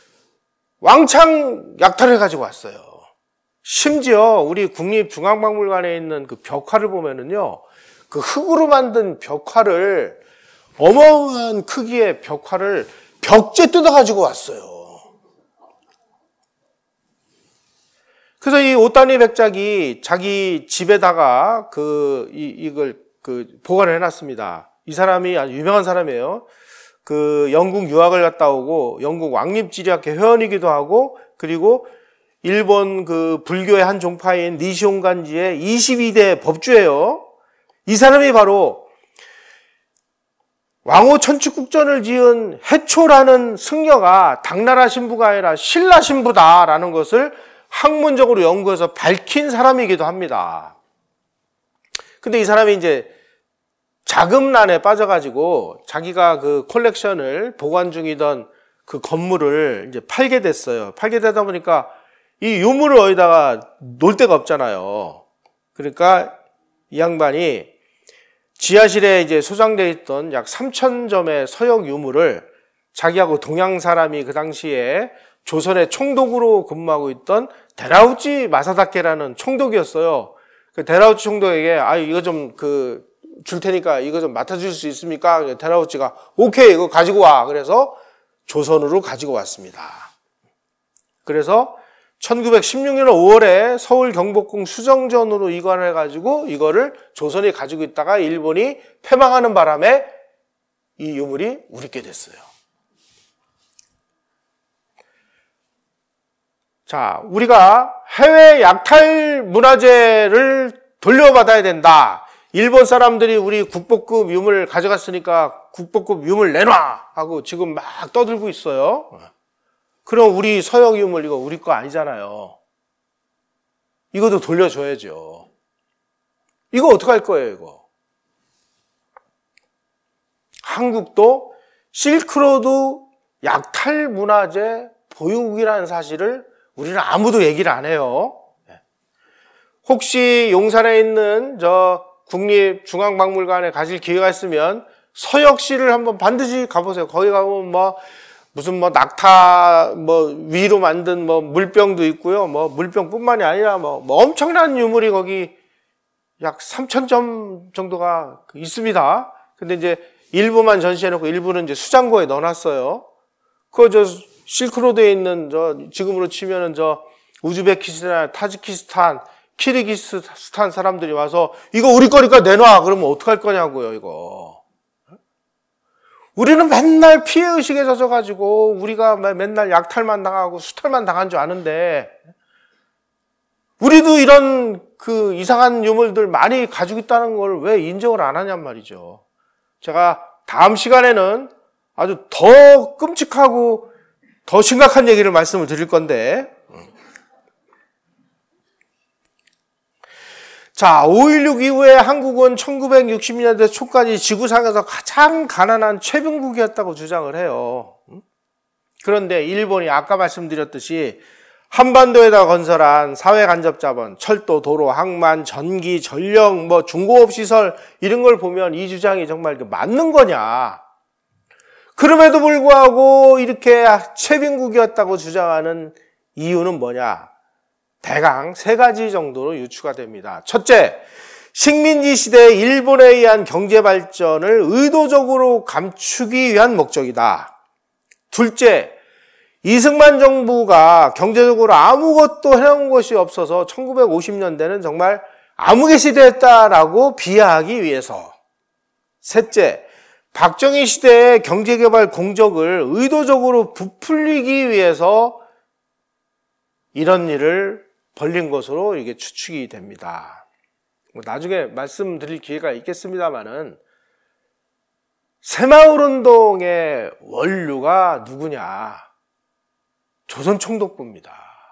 왕창 약탈을 가지고 왔어요. 심지어 우리 국립중앙박물관에 있는 그 벽화를 보면은요, 그 흙으로 만든 벽화를, 어마어마한 크기의 벽화를 벽제 뜯어 가지고 왔어요. 그래서 이 오타니 백작이 자기 집에다가 그, 이, 이걸 그 보관을 해놨습니다. 이 사람이 아주 유명한 사람이에요. 그 영국 유학을 갔다 오고 영국 왕립지리학회 회원이기도 하고, 그리고 일본 그 불교의 한 종파인 니시온간지의 이십이 대 법주예요. 이 사람이 바로 왕호 천축국전을 지은 해초라는 승려가 당나라 신부가 아니라 신라 신부다라는 것을 학문적으로 연구해서 밝힌 사람이기도 합니다. 근데 이 사람이 이제 자금난에 빠져가지고 자기가 그 콜렉션을 보관 중이던 그 건물을 이제 팔게 됐어요. 팔게 되다 보니까 이 유물을 어디다가 놓을 데가 없잖아요. 그러니까 이 양반이 지하실에 이제 소장되어 있던 약 삼천 점의 서역 유물을 자기하고 동양 사람이 그 당시에 조선의 총독으로 근무하고 있던 데라우치 마사다케라는 총독이었어요. 그 데라우치 총독에게 아 이거 좀 그 줄 테니까 이거 좀 맡아줄 수 있습니까? 데라우치가 오케이 이거 가지고 와. 그래서 조선으로 가지고 왔습니다. 그래서 천구백십육 년 오월에 서울 경복궁 수정전으로 이관을 해가지고 이거를 조선이 가지고 있다가 일본이 패망하는 바람에 이 유물이 우리께 됐어요. 자, 우리가 해외 약탈 문화재를 돌려받아야 된다. 일본 사람들이 우리 국보급 유물 가져갔으니까 국보급 유물 내놔! 하고 지금 막 떠들고 있어요. 그럼 우리 서역 유물 이거 우리 거 아니잖아요. 이것도 돌려줘야죠. 이거 어떡할 거예요, 이거? 한국도 실크로드 약탈 문화재 보유국이라는 사실을 우리는 아무도 얘기를 안 해요. 혹시 용산에 있는 저 국립중앙박물관에 가실 기회가 있으면 서역시를 한번 반드시 가보세요. 거기 가보면 뭐 무슨 뭐 낙타 뭐 위로 만든 뭐 물병도 있고요. 뭐 물병뿐만이 아니라 뭐, 뭐 엄청난 유물이 거기 약 삼천 점 정도가 있습니다. 근데 이제 일부만 전시해놓고 일부는 이제 수장고에 넣어놨어요. 그 저 실크로드에 있는 저 지금으로 치면은 저 우즈베키스탄, 타지키스탄, 키르기스탄 사람들이 와서 이거 우리 거니까 내놔. 그러면 어떡할 거냐고요, 이거. 우리는 맨날 피해의식에 젖어가지고 우리가 맨날 약탈만 당하고 수탈만 당한 줄 아는데 우리도 이런 그 이상한 유물들 많이 가지고 있다는 걸 왜 인정을 안 하냔 말이죠. 제가 다음 시간에는 아주 더 끔찍하고 더 심각한 얘기를 말씀을 드릴 건데, 자, 오일육 이후에 한국은 천구백육십 년대 초까지 지구상에서 가장 가난한 최빈국이었다고 주장을 해요. 그런데 일본이 아까 말씀드렸듯이 한반도에다 건설한 사회간접자본, 철도, 도로, 항만, 전기, 전력, 뭐 중공업시설 이런 걸 보면 이 주장이 정말 맞는 거냐. 그럼에도 불구하고 이렇게 최빈국이었다고 주장하는 이유는 뭐냐. 대강 세 가지 정도로 유추가 됩니다. 첫째, 식민지 시대의 일본에 의한 경제 발전을 의도적으로 감추기 위한 목적이다. 둘째, 이승만 정부가 경제적으로 아무것도 해놓은 것이 없어서 천구백오십 년대는 정말 암흑의 시대였다라고 비하하기 위해서. 셋째, 박정희 시대의 경제개발 공적을 의도적으로 부풀리기 위해서 이런 일을 벌린 것으로 이게 추측이 됩니다. 나중에 말씀드릴 기회가 있겠습니다만은 새마을운동의 원류가 누구냐? 조선총독부입니다.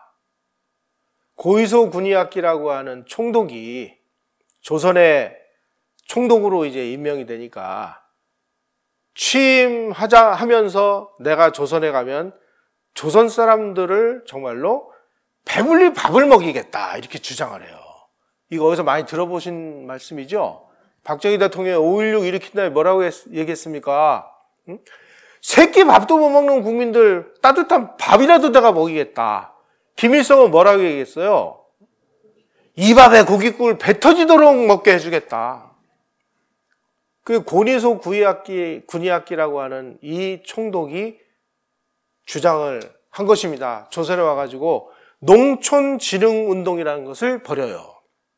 고이소 군의학기라고 하는 총독이 조선의 총독으로 이제 임명이 되니까 취임하자 하면서 내가 조선에 가면 조선 사람들을 정말로 배불리 밥을 먹이겠다 이렇게 주장을 해요. 이거 어디서 많이 들어보신 말씀이죠? 박정희 대통령이 오일육 일으킨 다음에 뭐라고 했, 얘기했습니까? 응? 새끼 밥도 못 먹는 국민들 따뜻한 밥이라도 내가 먹이겠다. 김일성은 뭐라고 얘기했어요? 이 밥에 고깃국을 배 터지도록 먹게 해주겠다. 그 고니소 구이학기, 군의학기라고 하는 이 총독이 주장을 한 것입니다. 조선에 와가지고 농촌진흥운동이라는 것을 벌여요.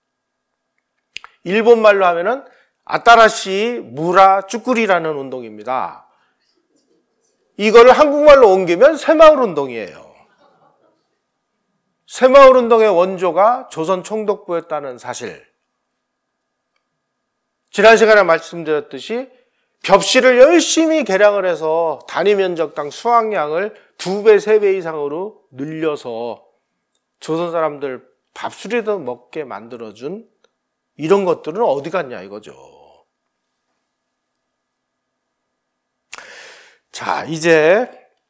일본 말로 하면은 아따라시 무라 쭈꾸리라는 운동입니다. 이거를 한국말로 옮기면 새마을운동이에요. 새마을운동의 원조가 조선 총독부였다는 사실. 지난 시간에 말씀드렸듯이 벽실을 열심히 개량을 해서 단위 면적당 수확량을 두 배, 세 배 이상으로 늘려서 조선 사람들 밥술이라도 먹게 만들어준 이런 것들은 어디 갔냐 이거죠. 자, 이제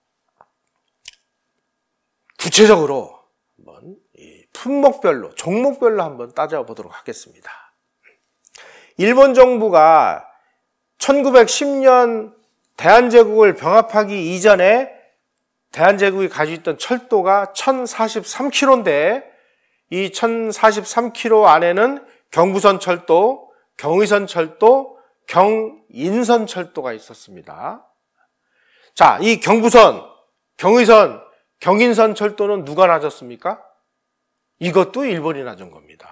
구체적으로 한번 이 품목별로, 종목별로 한번 따져보도록 하겠습니다. 일본 정부가 천구백십 년 대한제국을 병합하기 이전에 대한제국이 가지고 있던 철도가 천사십삼 킬로미터인데 이 천사십삼 킬로미터 안에는 경부선 철도, 경의선 철도, 경인선 철도가 있었습니다. 자, 이 경부선, 경의선, 경인선 철도는 누가 놔줬습니까? 이것도 일본이 놔준 겁니다.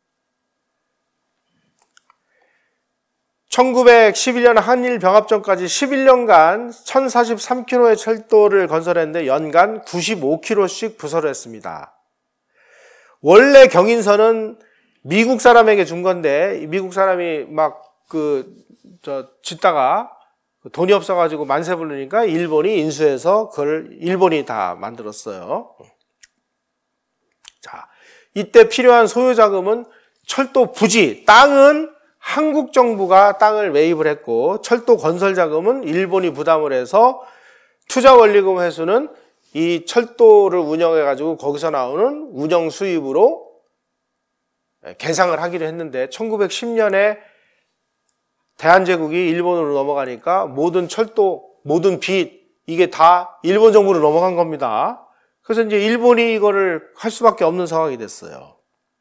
천구백십일 년 한일 병합 전까지 십일 년간 천사십삼 킬로미터의 철도를 건설했는데 연간 구십오 킬로미터씩 부설을 했습니다. 원래 경인선은 미국 사람에게 준 건데 미국 사람이 막 그 저 짓다가 돈이 없어가지고 만세 부르니까 일본이 인수해서 그걸 일본이 다 만들었어요. 자, 이때 필요한 소요 자금은 철도 부지, 땅은 한국 정부가 땅을 매입을 했고 철도 건설 자금은 일본이 부담을 해서 투자 원리금 회수는 이 철도를 운영해 가지고 거기서 나오는 운영 수입으로 계상을 하기로 했는데 천구백십 년에 대한제국이 일본으로 넘어가니까 모든 철도, 모든 빚 이게 다 일본 정부로 넘어간 겁니다. 그래서 이제 일본이 이거를 할 수밖에 없는 상황이 됐어요.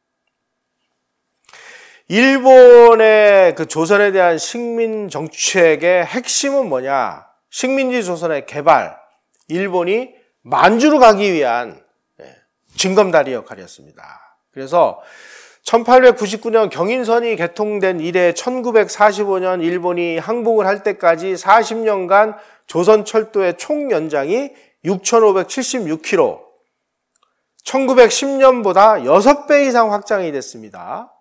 일본의 그 조선에 대한 식민 정책의 핵심은 뭐냐? 식민지 조선의 개발, 일본이 만주로 가기 위한 징검다리 역할이었습니다. 그래서 천팔백구십구 년 경인선이 개통된 이래 천구백사십오 년 일본이 항복을 할 때까지 사십 년간 조선 철도의 총 연장이 육천오백칠십육 킬로미터, 천구백십 년보다 여섯 배 이상 확장이 됐습니다.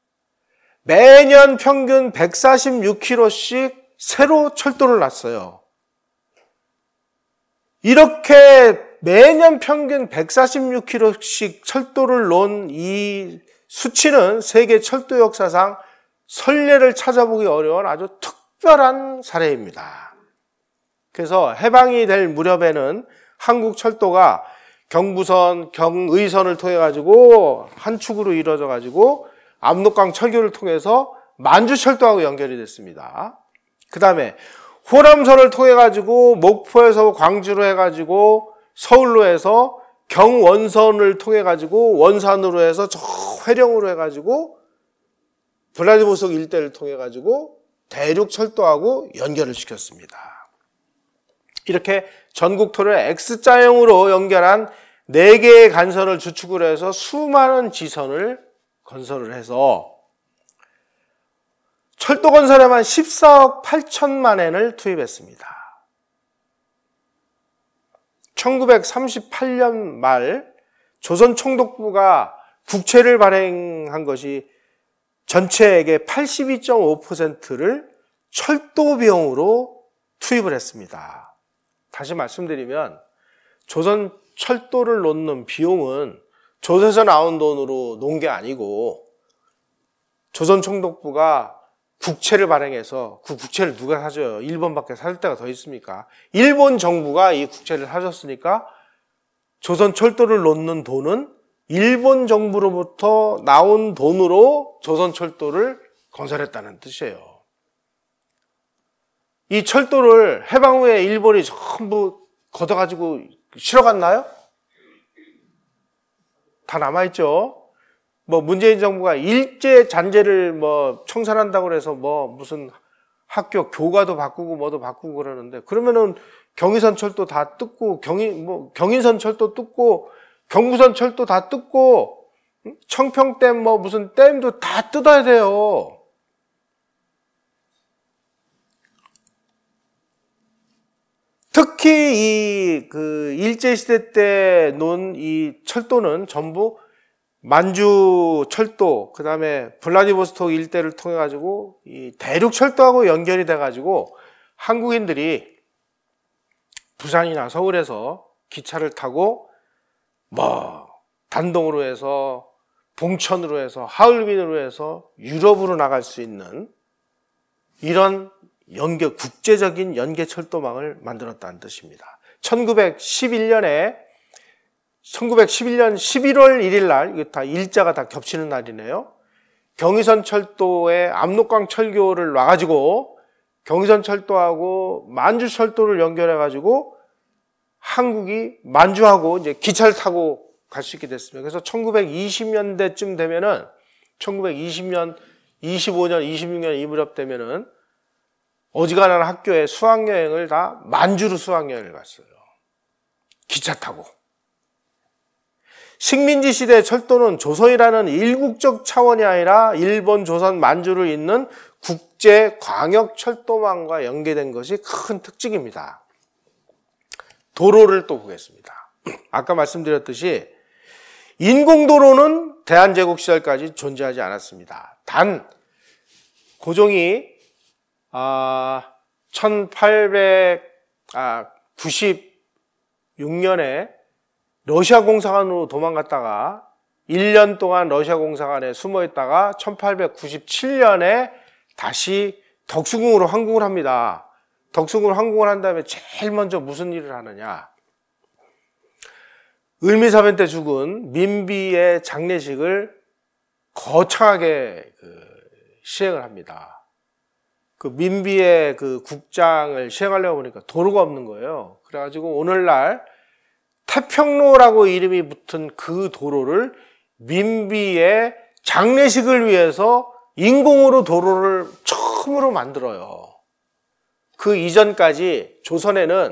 매년 평균 백사십육 킬로미터씩 새로 철도를 놨어요. 이렇게 매년 평균 백사십육 킬로미터씩 철도를 놓은 이 수치는 세계 철도 역사상 선례를 찾아보기 어려운 아주 특별한 사례입니다. 그래서 해방이 될 무렵에는 한국 철도가 경부선, 경의선을 통해 가지고 한 축으로 이루어져 가지고 압록강 철교를 통해서 만주철도하고 연결이 됐습니다. 그 다음에 호남선을 통해 가지고 목포에서 광주로 해가지고 서울로 해서 경원선을 통해 가지고 원산으로 해서 저 회령으로 해가지고 블라디보스토크 일대를 통해 가지고 대륙 철도하고 연결을 시켰습니다. 이렇게 전국 토를 X자형으로 연결한 네 개의 간선을 주축으로 해서 수많은 지선을 건설을 해서 철도 건설에만 십사억 팔천만 엔을 투입했습니다. 천구백삼십팔 년 말 조선 총독부가 국채를 발행한 것이 전체액의 팔십이 점 오 퍼센트를 철도 비용으로 투입을 했습니다. 다시 말씀드리면 조선 철도를 놓는 비용은 조선에서 나온 돈으로 놓은 게 아니고 조선 총독부가 국채를 발행해서 그 국채를 누가 사줘요? 일본밖에 사줄 데가 더 있습니까? 일본 정부가 이 국채를 사줬으니까 조선 철도를 놓는 돈은 일본 정부로부터 나온 돈으로 조선 철도를 건설했다는 뜻이에요. 이 철도를 해방 후에 일본이 전부 걷어가지고 실어갔나요? 다 남아있죠. 뭐 문재인 정부가 일제 잔재를 뭐 청산한다고 해서 뭐 무슨 학교 교과도 바꾸고 뭐도 바꾸고 그러는데, 그러면은 경의선 철도 다 뜯고 경인 뭐 경인선 철도 뜯고 경부선 철도 다 뜯고 청평댐 뭐 무슨 댐도 다 뜯어야 돼요. 특히 이 그 일제시대 때 놓은 이 철도는 전부 만주 철도, 그 다음에 블라디보스토크 일대를 통해 가지고 이 대륙 철도하고 연결이 돼 가지고 한국인들이 부산이나 서울에서 기차를 타고 뭐 단동으로 해서 봉천으로 해서 하얼빈으로 해서 유럽으로 나갈 수 있는 이런 연계, 국제적인 연계철도망을 만들었다는 뜻입니다. 천구백십일 년에 천구백십일 년 십일월 일일 날, 이거 다 일자가 다 겹치는 날이네요. 경의선 철도에 압록강 철교를 놔가지고 경의선 철도하고 만주 철도를 연결해가지고 한국이 만주하고 이제 기차를 타고 갈 수 있게 됐습니다. 그래서 천구백이십 년대쯤 되면은 천구백이십 년, 이십오 년, 이십육 년 이 무렵 되면은 어지간한 학교에 수학여행을 다 만주로 수학여행을 갔어요. 기차 타고. 식민지 시대 철도는 조선이라는 일국적 차원이 아니라 일본, 조선, 만주를 잇는 국제 광역 철도망과 연계된 것이 큰 특징입니다. 도로를 또 보겠습니다. 아까 말씀드렸듯이 인공도로는 대한제국 시절까지 존재하지 않았습니다. 단 고종이 아, 천팔백구십육 년에 러시아 공사관으로 도망갔다가 일 년 동안 러시아 공사관에 숨어 있다가 천팔백구십칠 년에 다시 덕수궁으로 항공을 합니다. 덕수궁으로 항공을 한 다음에 제일 먼저 무슨 일을 하느냐? 을미사변 때 죽은 민비의 장례식을 거창하게 그 시행을 합니다. 그 민비의 그 국장을 시행하려고 보니까 도로가 없는 거예요. 그래가지고 오늘날 태평로라고 이름이 붙은 그 도로를 민비의 장례식을 위해서 인공으로 도로를 처음으로 만들어요. 그 이전까지 조선에는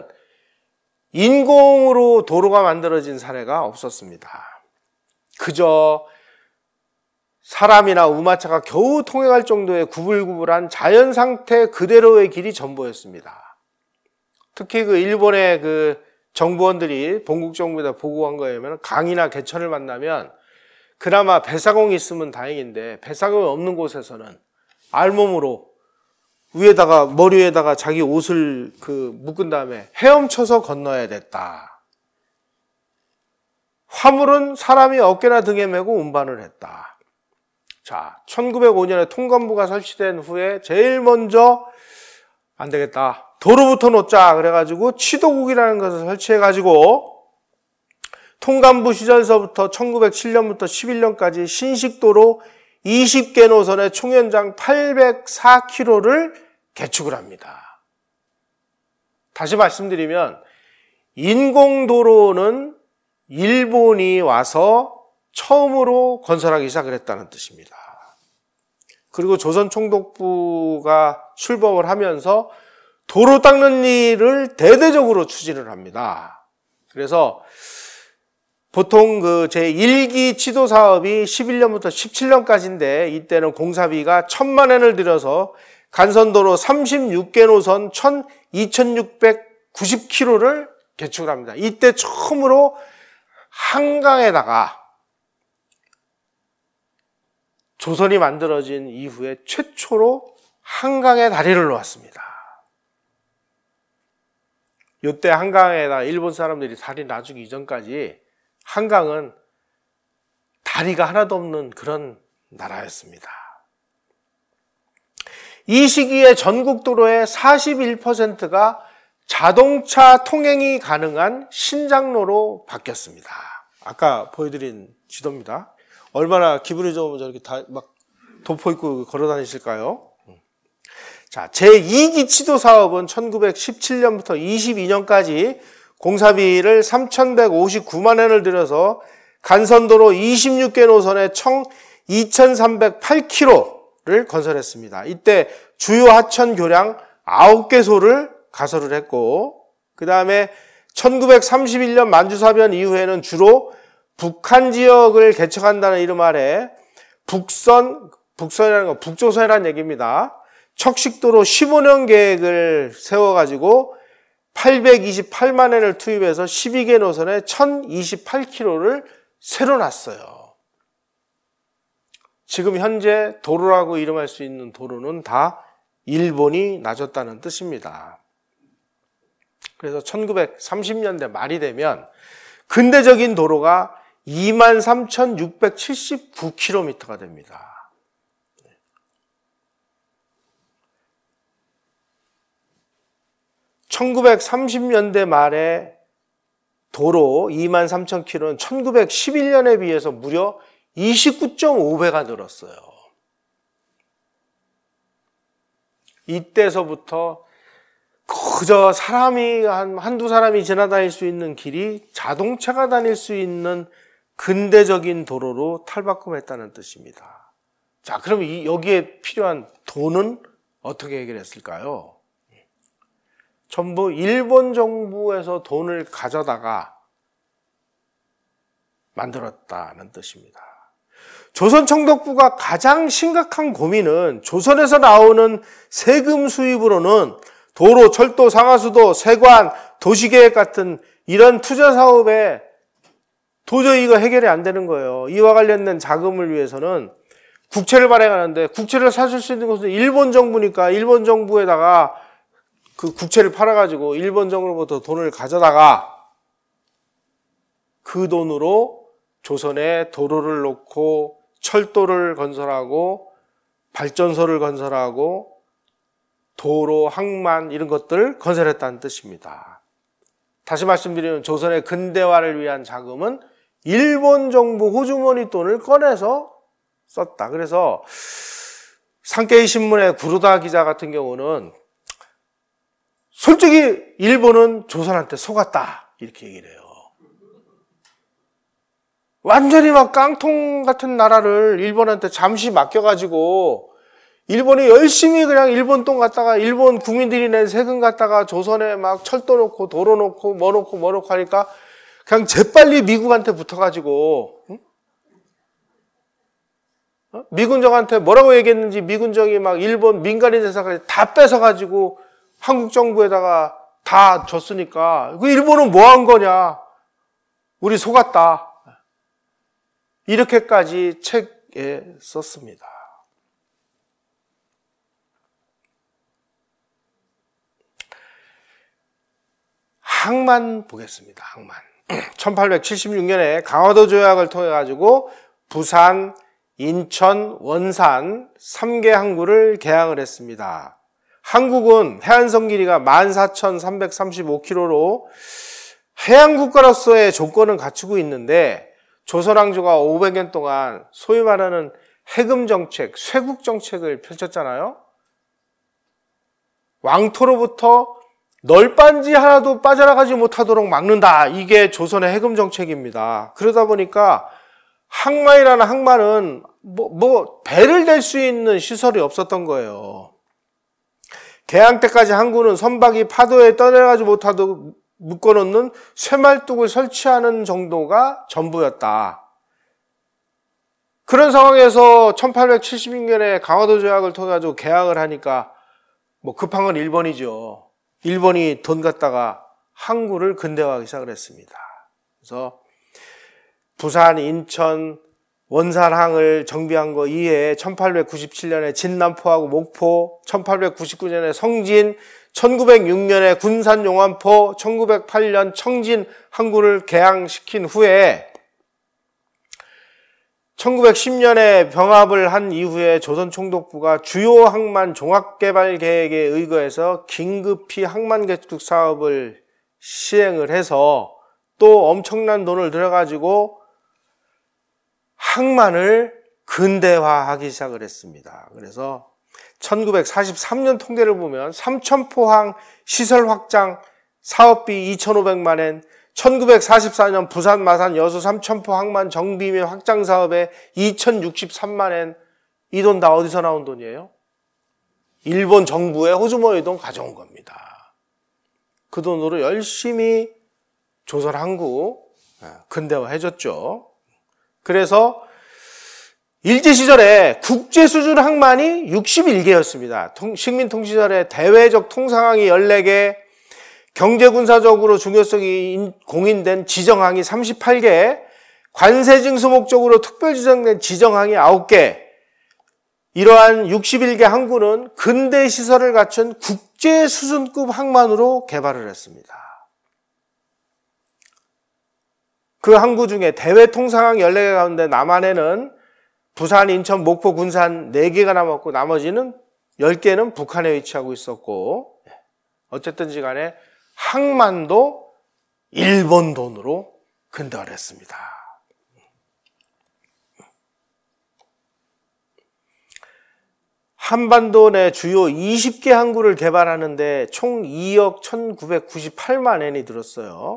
인공으로 도로가 만들어진 사례가 없었습니다. 그저 사람이나 우마차가 겨우 통행할 정도의 구불구불한 자연 상태 그대로의 길이 전부였습니다. 특히 그 일본의 그 정부원들이 본국 정부에다 보고한 거에 의하면 강이나 개천을 만나면 그나마 배사공이 있으면 다행인데 배사공이 없는 곳에서는 알몸으로 위에다가 머리 위에다가 자기 옷을 그 묶은 다음에 헤엄쳐서 건너야 됐다. 화물은 사람이 어깨나 등에 메고 운반을 했다. 자, 천구백오 년에 통관부가 설치된 후에 제일 먼저 안 되겠다. 도로부터 놓자. 그래가지고 치도국이라는 것을 설치해가지고 통관부 시절서부터 천구백칠 년부터 십일 년까지 신식도로 이십 개 노선의 총연장 팔백사 킬로미터를 개축을 합니다. 다시 말씀드리면 인공도로는 일본이 와서 처음으로 건설하기 시작을 했다는 뜻입니다. 그리고 조선총독부가 출범을 하면서 도로 닦는 일을 대대적으로 추진을 합니다. 그래서 보통 그 제일 기 지도 사업이 십일 년부터 십칠 년까지인데 이때는 공사비가 천만 엔을 들여서 간선도로 삼십육 개 노선 이천육백구십 킬로미터를 개축을 합니다. 이때 처음으로 한강에다가 조선이 만들어진 이후에 최초로 한강에 다리를 놓았습니다. 이때 한강에다 일본 사람들이 다리 놔주기 이전까지 한강은 다리가 하나도 없는 그런 나라였습니다. 이 시기에 전국 도로의 사십일 퍼센트가 자동차 통행이 가능한 신장로로 바뀌었습니다. 아까 보여드린 지도입니다. 얼마나 기분이 좋으면 저렇게 다 막 도포 입고 걸어 다니실까요? 자, 제이 기 치도 사업은 천구백십칠 년부터 이십이 년까지 공사비를 삼천백오십구만 원을 들여서 간선도로 이십육 개 노선에 총 이천삼백팔 킬로미터를 건설했습니다. 이때 주요 하천 교량 아홉 개소를 가설을 했고, 그 다음에 천구백삼십일 년 만주사변 이후에는 주로 북한 지역을 개척한다는 이름 아래 북선, 북선이라는 건 북조선이라는 얘기입니다. 척식도로 십오 년 계획을 세워가지고 팔백이십팔만 원을 투입해서 십이 개 노선에 천이십팔 킬로미터를 새로 놨어요. 지금 현재 도로라고 이름할 수 있는 도로는 다 일본이 놔줬다는 뜻입니다. 그래서 천구백삼십 년대 말이 되면 근대적인 도로가 이만 삼천육백칠십구 킬로미터가 됩니다. 천구백삼십 년대 말에 도로 이만 삼천 킬로미터는 천구백십일 년에 비해서 무려 이십구 점 오 배가 늘었어요. 이때서부터 그저 사람이 한, 한두 사람이 지나다닐 수 있는 길이 자동차가 다닐 수 있는 근대적인 도로로 탈바꿈했다는 뜻입니다. 자, 그럼 이, 여기에 필요한 돈은 어떻게 해결했을까요? 전부 일본 정부에서 돈을 가져다가 만들었다는 뜻입니다. 조선총독부가 가장 심각한 고민은 조선에서 나오는 세금 수입으로는 도로, 철도, 상하수도, 세관, 도시계획 같은 이런 투자 사업에 도저히 이거 해결이 안 되는 거예요. 이와 관련된 자금을 위해서는 국채를 발행하는데 국채를 사실 수 있는 것은 일본 정부니까 일본 정부에다가 그 국채를 팔아가지고 일본 정부로부터 돈을 가져다가 그 돈으로 조선에 도로를 놓고 철도를 건설하고 발전소를 건설하고 도로, 항만 이런 것들을 건설했다는 뜻입니다. 다시 말씀드리면 조선의 근대화를 위한 자금은 일본 정부 호주머니 돈을 꺼내서 썼다. 그래서 산케이 신문의 구루다 기자 같은 경우는 솔직히 일본은 조선한테 속았다 이렇게 얘기를 해요. 완전히 막 깡통 같은 나라를 일본한테 잠시 맡겨가지고 일본이 열심히 그냥 일본 돈 갖다가 일본 국민들이 낸 세금 갖다가 조선에 막 철도 놓고 도로 놓고 뭐 놓고 뭐 놓고 하니까 그냥 재빨리 미국한테 붙어가지고 응? 어? 미군정한테 뭐라고 얘기했는지 미군정이 막 일본 민간인 회사까지 다 뺏어가지고 한국 정부에다가 다 줬으니까 그 일본은 뭐 한 거냐? 우리 속았다. 이렇게까지 책에 썼습니다. 항만 보겠습니다. 항만. 천팔백칠십육 년에 강화도 조약을 통해 가지고 부산, 인천, 원산 삼 개 항구를 개항을 했습니다. 한국은 해안선 길이가 만 사천삼백삼십오 킬로미터로 해양 국가로서의 조건은 갖추고 있는데 조선왕조가 오백 년 동안 소위 말하는 해금 정책, 쇄국 정책을 펼쳤잖아요. 왕토로부터 널빤지 하나도 빠져나가지 못하도록 막는다. 이게 조선의 해금 정책입니다. 그러다 보니까 항만이라는 항만은 뭐, 뭐 배를 댈 수 있는 시설이 없었던 거예요. 개항 때까지 항구는 선박이 파도에 떠내려가지 못하도록 묶어놓는 쇠말뚝을 설치하는 정도가 전부였다. 그런 상황에서 천팔백칠십육 년에 강화도 조약을 통해 가지고 개항을 하니까 뭐 급한 건 일본이죠. 일본이 돈 갖다가 항구를 근대화하기 시작을 했습니다. 그래서 부산, 인천, 원산항을 정비한 거 이외에 천팔백구십칠 년에 진남포하고 목포, 천팔백구십구 년에 성진, 천구백육 년에 군산 용안포, 천구백팔 년 청진 항구를 개항시킨 후에 천구백십 년에 병합을 한 이후에 조선총독부가 주요 항만 종합개발 계획에 의거해서 긴급히 항만 개축 사업을 시행을 해서 또 엄청난 돈을 들여가지고 항만을 근대화하기 시작을 했습니다. 그래서 천구백사십삼 년 통계를 보면 삼천포항 시설 확장 사업비 이천오백만 엔, 천구백사십사 년 부산, 마산, 여수, 삼천포 항만 정비 및 확장 사업에 이천육십삼만 엔, 이 돈 다 어디서 나온 돈이에요? 일본 정부의 호주머니 돈 가져온 겁니다. 그 돈으로 열심히 조선 항구 근대화 해줬죠. 그래서 일제시절에 국제수준 항만이 육십일 개였습니다. 식민통치시절에 대외적 통상항이 열네 개, 경제군사적으로 중요성이 공인된 지정항이 삼십팔 개, 관세징수 목적으로 특별 지정된 지정항이 아홉 개, 이러한 육십일 개 항구는 근대 시설을 갖춘 국제 수준급 항만으로 개발을 했습니다. 그 항구 중에 대외 통상항 열네 개 가운데 남한에는 부산, 인천, 목포, 군산 네 개가 남았고 나머지는 열 개는 북한에 위치하고 있었고, 어쨌든지 간에 항만도 일본 돈으로 근대화를 했습니다. 한반도 내 주요 이십 개 항구를 개발하는데 총 이억 천구백구십팔만 엔이 들었어요.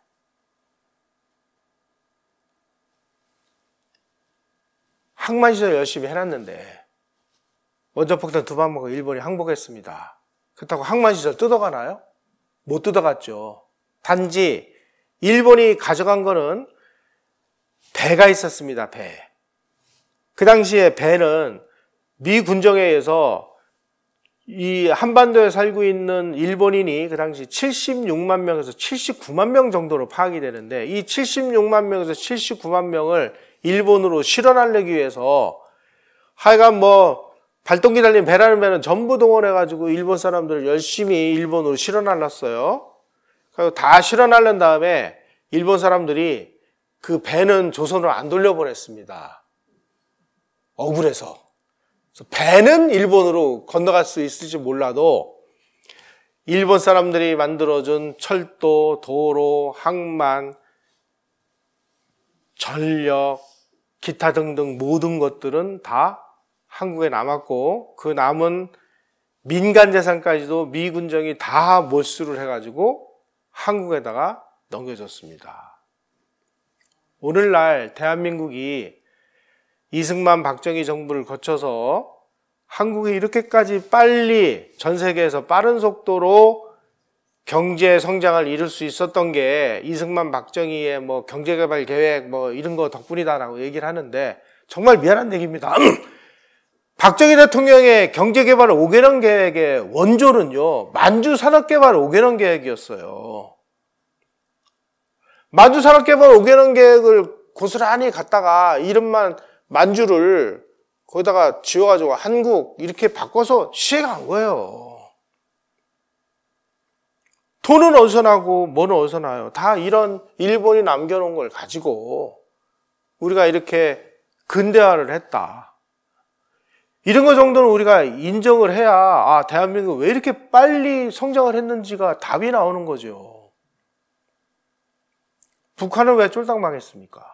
항만시설 열심히 해놨는데 원전폭탄 두 방 먹고 일본이 항복했습니다. 그렇다고 항만시설 뜯어가나요? 못 뜯어갔죠. 단지 일본이 가져간 거는 배가 있었습니다. 배. 그 당시에 배는 미 군정에 의해서 이 한반도에 살고 있는 일본인이 그 당시 칠십육만 명에서 칠십구만 명 정도로 파악이 되는데, 이 칠십육만 명에서 칠십구만 명을 일본으로 실어나르기 위해서 하여간 뭐 발동기 달린 배라는 배는 전부 동원해가지고 일본 사람들을 열심히 일본으로 실어날랐어요. 그리고 다 실어날른 다음에 일본 사람들이 그 배는 조선으로 안 돌려보냈습니다. 억울해서. 그래서 배는 일본으로 건너갈 수 있을지 몰라도 일본 사람들이 만들어준 철도, 도로, 항만, 전력, 기타 등등 모든 것들은 다 한국에 남았고, 그 남은 민간 재산까지도 미 군정이 다 몰수를 해가지고 한국에다가 넘겨줬습니다. 오늘날 대한민국이 이승만 박정희 정부를 거쳐서 한국이 이렇게까지 빨리 전 세계에서 빠른 속도로 경제 성장을 이룰 수 있었던 게 이승만 박정희의 뭐 경제개발 계획 뭐 이런 거 덕분이다라고 얘기를 하는데, 정말 미안한 얘기입니다. 박정희 대통령의 경제개발 오 개년 계획의 원조는요, 만주 산업개발 오 개년 계획이었어요. 만주 산업개발 오 개년 계획을 고스란히 갖다가 이름만 만주를 거기다가 지어가지고 한국 이렇게 바꿔서 시행한 거예요. 돈은 어디서 나고 뭐는 어디서 나요? 다 이런 일본이 남겨놓은 걸 가지고 우리가 이렇게 근대화를 했다. 이런 거 정도는 우리가 인정을 해야 아, 대한민국 왜 이렇게 빨리 성장을 했는지가 답이 나오는 거죠. 북한은 왜 쫄딱 망했습니까?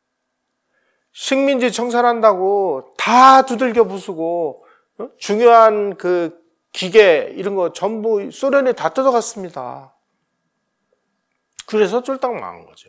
식민지 청산한다고 다 두들겨 부수고 어? 중요한 그 기계 이런 거 전부 소련에 다 뜯어갔습니다. 그래서 쫄딱 망한 거죠.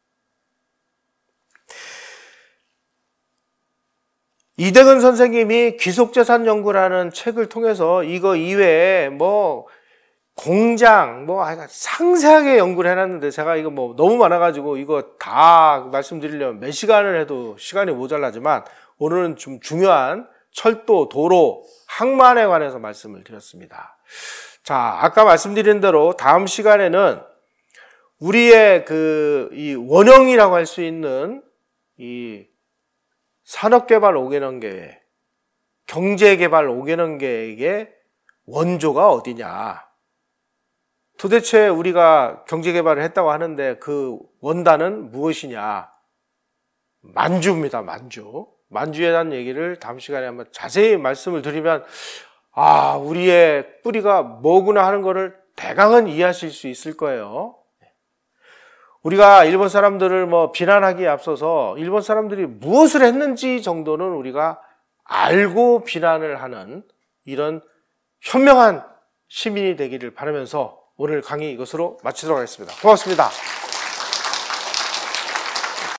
이대근 선생님이 귀속재산 연구라는 책을 통해서 이거 이외에 뭐 공장 뭐 상세하게 연구를 해놨는데, 제가 이거 뭐 너무 많아가지고 이거 다 말씀드리려면 몇 시간을 해도 시간이 모자라지만 오늘은 좀 중요한 철도, 도로, 항만에 관해서 말씀을 드렸습니다. 자, 아까 말씀드린 대로 다음 시간에는 우리의 그 이 원형이라고 할 수 있는 이 산업개발 오 개년 계획, 경제개발 오 개년 계획의 원조가 어디냐? 도대체 우리가 경제개발을 했다고 하는데 그 원단은 무엇이냐? 만주입니다. 만주. 만주에 대한 얘기를 다음 시간에 한번 자세히 말씀을 드리면 아, 우리의 뿌리가 뭐구나 하는 것을 대강은 이해하실 수 있을 거예요. 우리가 일본 사람들을 뭐 비난하기에 앞서서 일본 사람들이 무엇을 했는지 정도는 우리가 알고 비난을 하는 이런 현명한 시민이 되기를 바라면서 오늘 강의 이것으로 마치도록 하겠습니다. 고맙습니다.